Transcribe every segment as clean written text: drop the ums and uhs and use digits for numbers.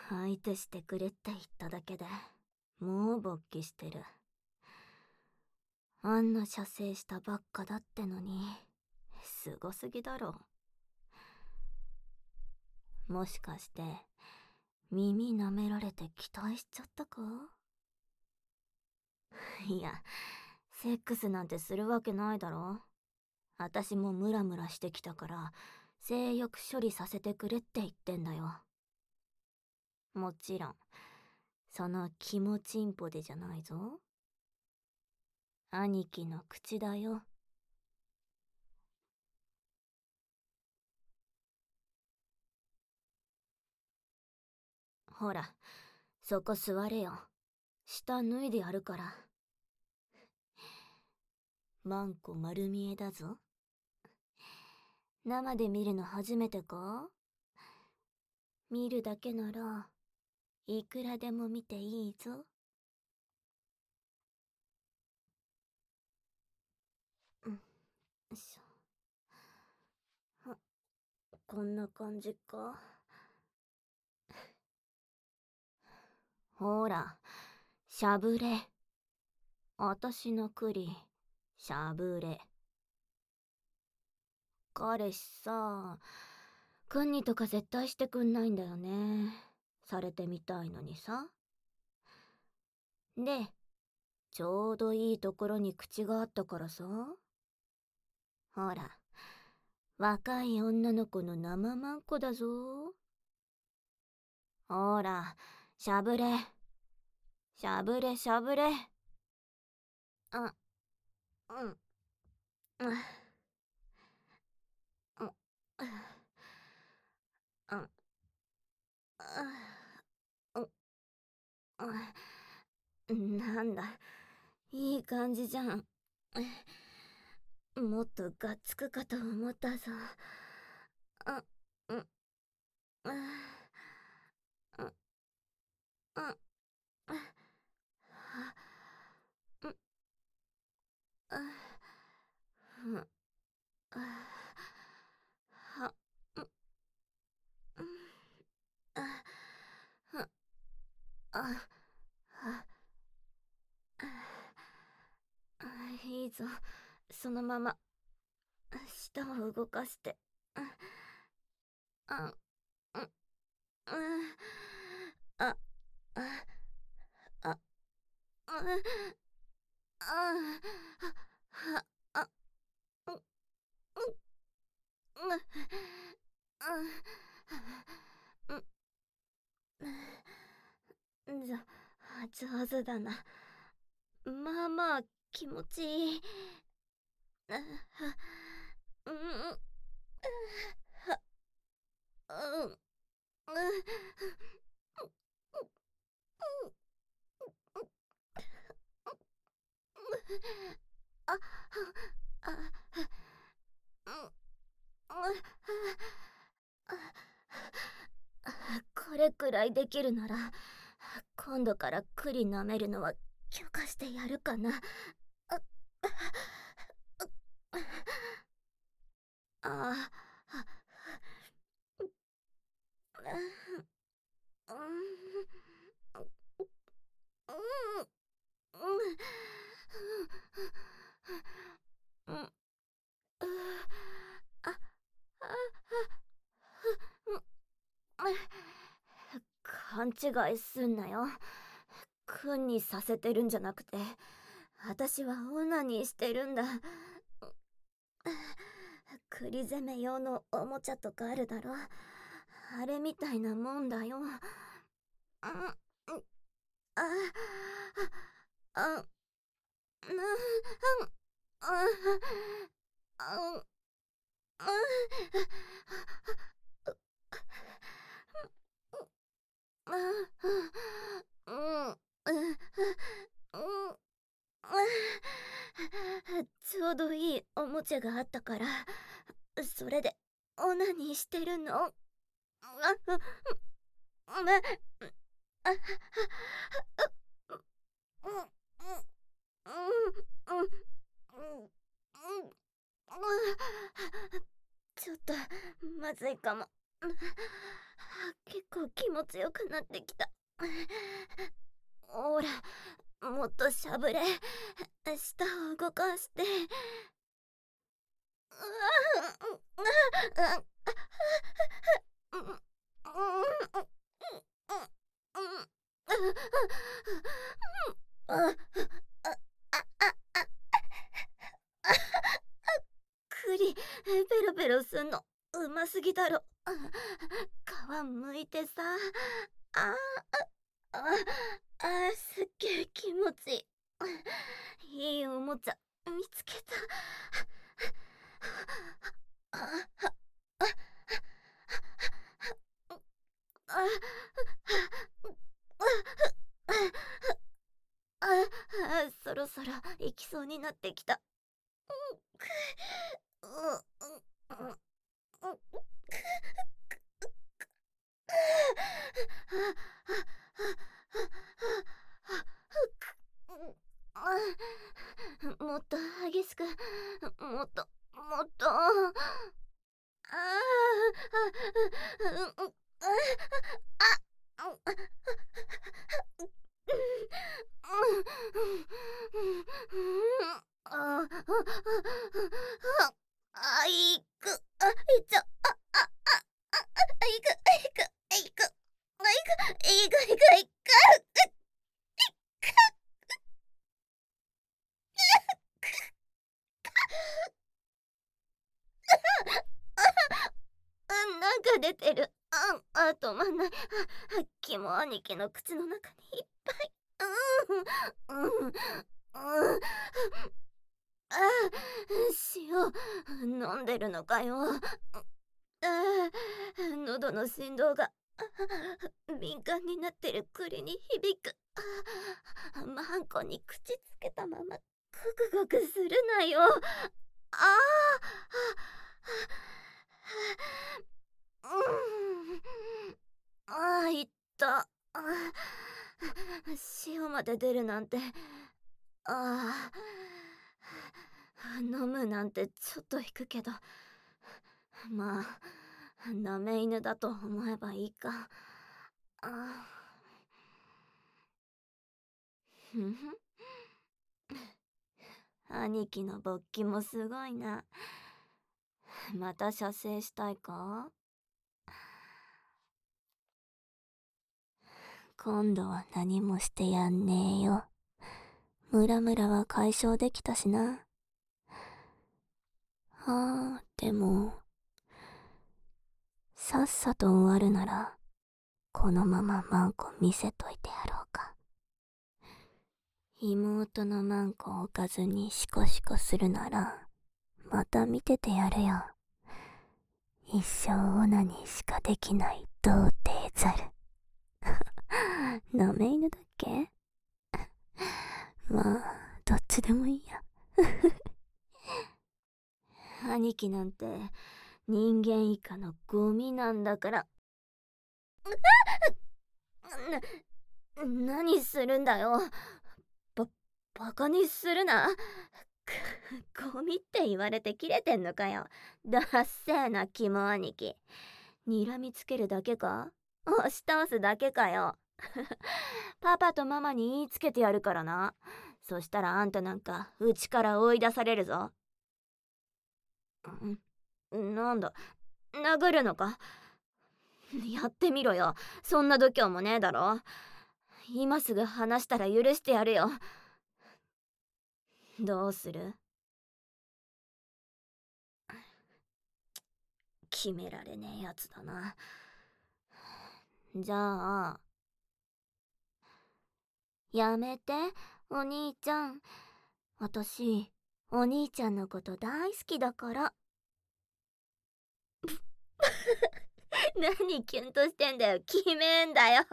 相手してくれって言っただけでもう勃起してる。あんな射精したばっかだってのにすごすぎだろ。もしかして耳舐められて期待しちゃったか？いや、セックスなんてするわけないだろ。私もムラムラしてきたから性欲処理させてくれって言ってんだよ。もちろんその気持ちんぽでじゃないぞ。兄貴の口だよ。ほら、そこ座れよ。下脱いでやるから。マンコ丸見えだぞ。生で見るの初めてか？見るだけならいくらでも見ていいぞ。よいしょ。こんな感じか？ほら、しゃぶれ。あたしの栗、しゃぶれ。彼氏さ、くんにとか絶対してくんないんだよね。されてみたいのにさ。で、ちょうどいいところに口があったからさ。ほら、若い女の子の生マンコだぞ。ほら、しゃぶれ。しゃぶれしゃぶれ。あ、うん、うん、うん、うん、うん、なんだ、いい感じじゃん。もっとがっつくかと思ったぞ。あ、うん、うん、うん、うん、あ、うん、あ、うん、あ、は、うん、うん、あ、は、あ、は、あ、いいぞ。そのまま、舌を動かして。あ、うん、うん、あ、あ、あ、あ、あ、あ、うん、うん、上手だな。まあまあ気持ちいい。あ、うん、うん、うん、あ、あ、これくらいできるなら今度から栗舐めるのは許可してやるかな。あ、あ、勘違いすんなよ。くんにさせてるんじゃなくて、私はオナニーしてるんだ。栗攻め用のおもちゃとかあるだろ。あれみたいなもんだよ。あ、あ、あ、ちょうどいいおもちゃがあったから、それでオナニーしてるの。ちょっとまずいかも。結構気持ちよくなってきた。ほら、もっとしゃぶれ。舌を動かして。栗ペロペロすんのうますぎだろ。皮むいてさ。ああすっげえ気持ちいい。いいおもちゃ見つけた。そろそろ行きそうになってきた。もっと激しく、もっともっと。いく、いちゃ、いく、いく、いく、いく、いく、いく、いく。なんか出てる。止まんない。キモ兄貴の口の中にいっぱい。塩飲んでるのかよ。喉の振動が敏感になってる栗に響く。マンコに口つけたままゴクゴクするなよ。いった。塩まで出るなんて。飲むなんてちょっと引くけど、まあなめ犬だと思えばいいか。ふんふん。兄貴の勃起もすごいな。また射精したいか？今度は何もしてやんねえよ。ムラムラは解消できたしな。でもさっさと終わるならこのままマンコ見せといてやろうか。妹のマンコを置かずにシコシコするならまた見ててやるよ。一生オナニーしかできない童貞ザル。なめ犬だっけ？まあどっちでもいいや。兄貴なんて人間以下のゴミなんだから。何するんだよ。バカにするな。ゴミって言われてキレてんのかよ。だっせーなキモ兄貴。睨みつけるだけか？押し倒すだけかよ。パパとママに言いつけてやるからな。そしたらあんたなんかうちから追い出されるぞ。なんだ、殴るのか？やってみろよ。そんな度胸もねえだろ。今すぐ話したら許してやるよ。どうする？決められねえやつだな。じゃあやめて、お兄ちゃん。私お兄ちゃんのこと大好きだから。何キュンとしてんだよ。決めんだよ。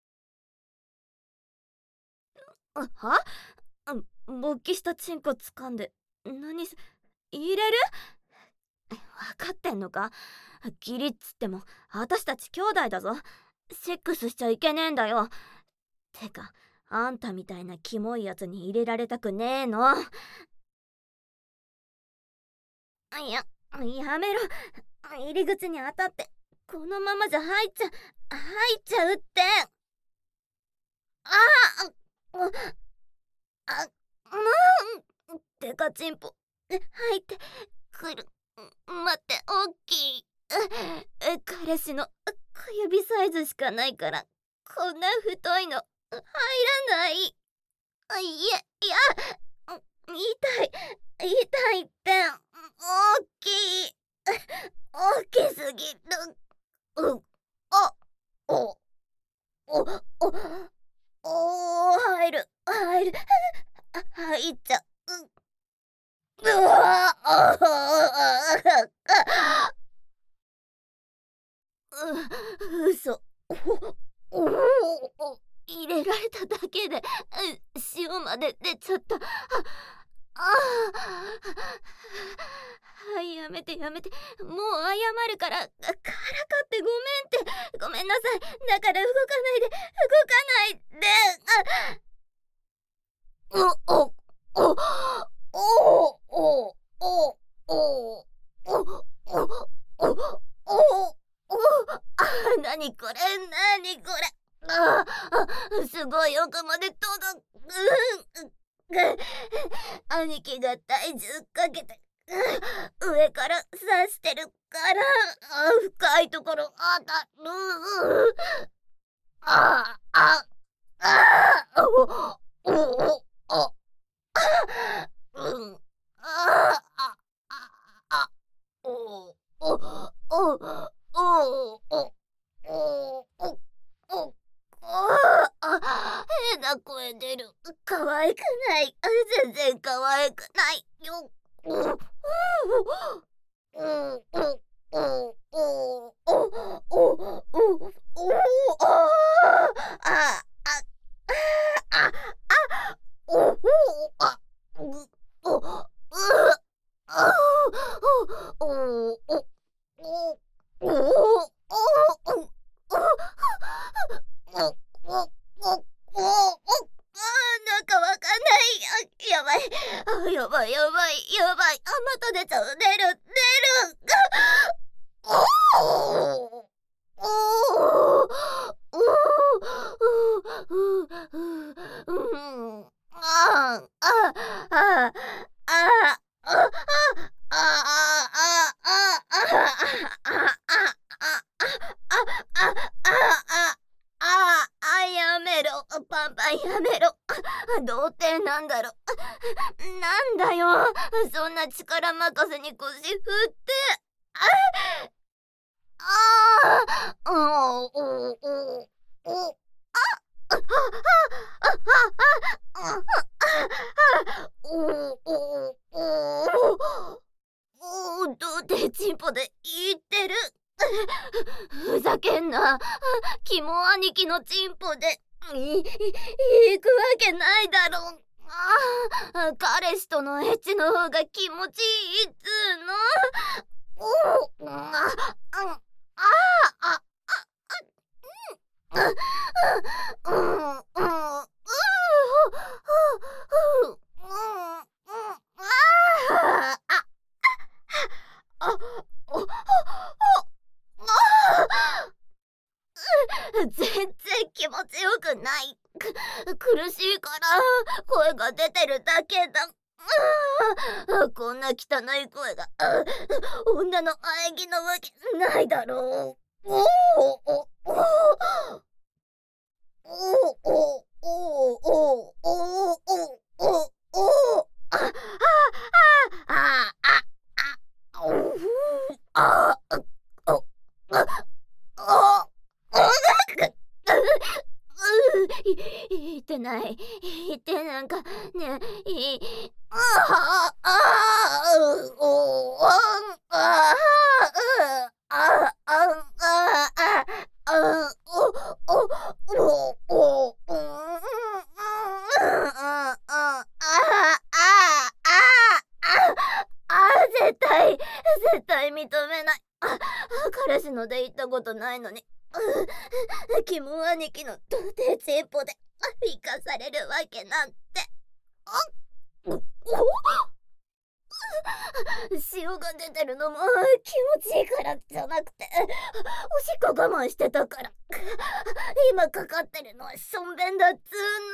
は？勃起したチンコ掴んで入れる？分かってんのか？ギリっつっても私たち兄弟だぞ。セックスしちゃいけねえんだよ。てかあんたみたいなキモいやつに入れられたくねえの。やめろ。入り口に当たってこのままじゃ入っちゃうって。ああ、あ、デカチンポ入ってくる。待って、大きい。彼氏の小指サイズしかないから、こんな太いの入らない。いや、痛いって。大きい。大きすぎる。あ、お、お、入る。入っちゃう。うわ嘘。入れられただけで塩まで出ちゃった。はい、やめて。もう謝るから、からかってごめんなさい。だから動かないで。なにこれ。すごい奥まで届く。兄貴が体重かけて上から刺してるから深いところ当たる。変な声出る。可愛くない。全然可愛くないよ。なんかわかんない。やばい。また出ちゃう。出る。やめろ。パンやめろ。童貞なんだろ。なんだよ。そんな力任せに腰振って。童貞チンポで言ってる。ふざけんな。キモ兄貴のチンポで行くわけないだろ。彼氏とのエッチの方が気持ちいいっつーの。全然気持ちよくない。苦しいから声が出てるだけだ。こんな汚い声が女の喘ぎのわけないだろう。言ってない。言ってなんかねえ。絶対認めない。彼氏ので行ったことないのに。キモ兄貴の童貞チンポで生かされるわけなんて。 潮が出てるのも気持ちいいからじゃなくて、おしっこ我慢してたから。今かかってるのはしょんべんだっつー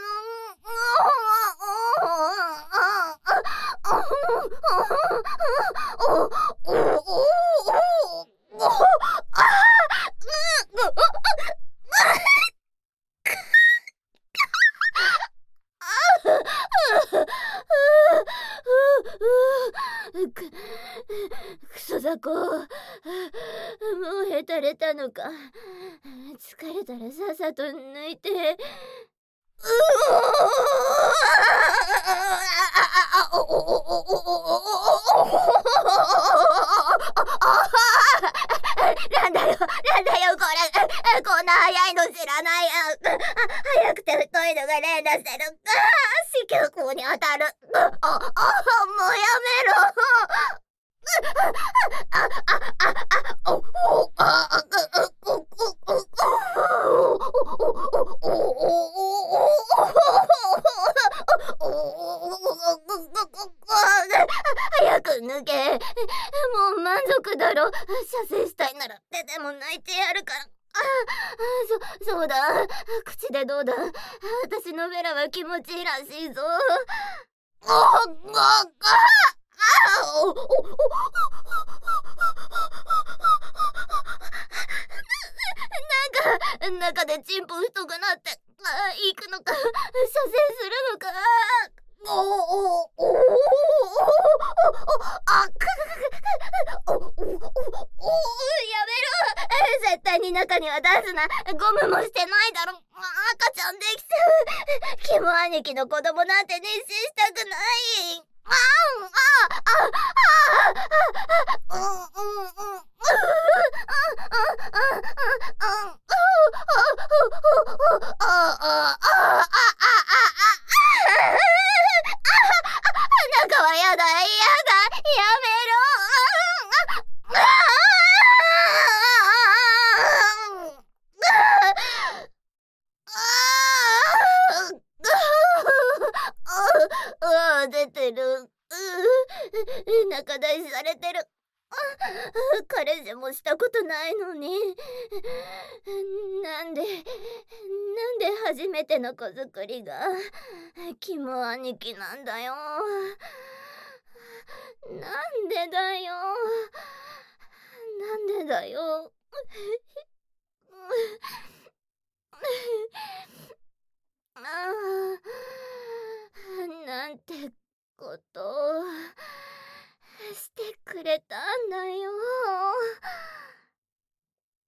の。クソザコ、もうへたれたのか。疲れたらさっさと抜いて。なんだよ、なんだよ、これ。こんな早いの知らないや。早くて太いのが連打してる。子宮口に当たる。もうやめろ。早く抜け。もう満足だろ。射精したいなら手でも泣いてやるから。そうだ。口でどうだ。私のベラは気持ちいいらしいぞ。中でチンポ太くなって行くのか、射精するのか。やめろ。絶対に中には出すな。ゴムもしてないだろ。赤ちゃんできちゃう。キム兄貴の子供なんて妊娠したくない。中はやだ、やめろ。出てる。仲出しされてる。彼氏もしたことないのに。なんで初めての子作りがキム兄貴なんだよ。なんでだよ。